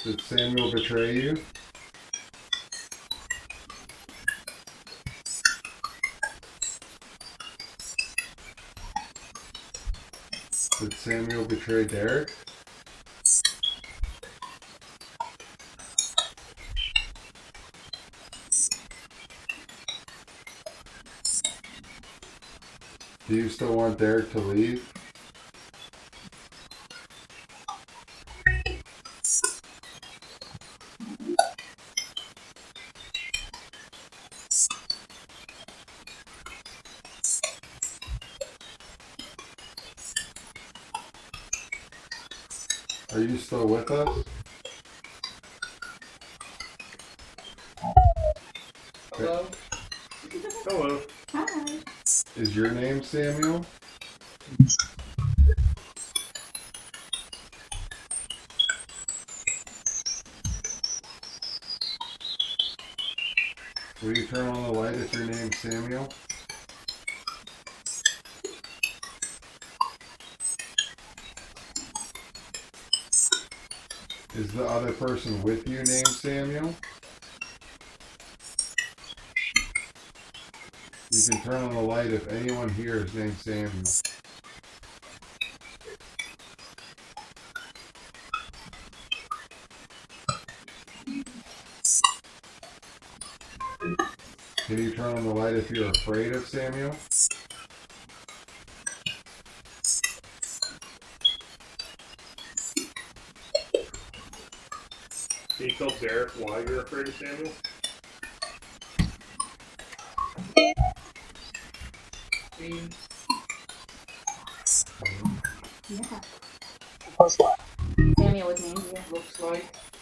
Did Samuel betray you? Did Samuel betray Derek? Do you still want Derek to leave? Are you still with us? Hello? Hello. Hi. Is your name Samuel? Will you turn on the light if your name's Samuel? Is the other person with you named Samuel? You can turn on the light if anyone here is named Samuel. Can you turn on the light if you're afraid of Samuel? Can you tell Derek why you're afraid of Samuel? Yeah. Samuel was named here. Looks like